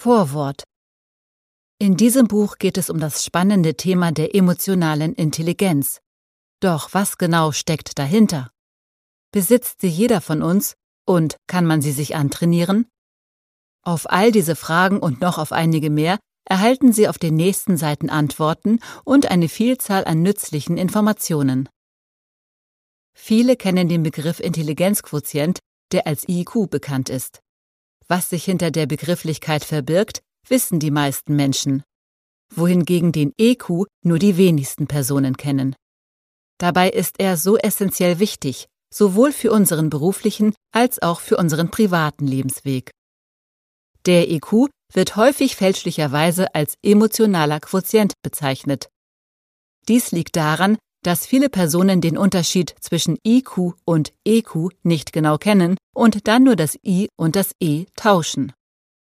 Vorwort. In diesem Buch geht es um das spannende Thema der emotionalen Intelligenz. Doch was genau steckt dahinter? Besitzt sie jeder von uns und kann man sie sich antrainieren? Auf all diese Fragen und noch auf einige mehr erhalten Sie auf den nächsten Seiten Antworten und eine Vielzahl an nützlichen Informationen. Viele kennen den Begriff Intelligenzquotient, der als IQ bekannt ist. Was sich hinter der Begrifflichkeit verbirgt, wissen die meisten Menschen, wohingegen den EQ nur die wenigsten Personen kennen. Dabei ist er so essentiell wichtig, sowohl für unseren beruflichen als auch für unseren privaten Lebensweg. Der EQ wird häufig fälschlicherweise als emotionaler Quotient bezeichnet. Dies liegt daran, dass viele Personen den Unterschied zwischen IQ und EQ nicht genau kennen und dann nur das I und das E tauschen.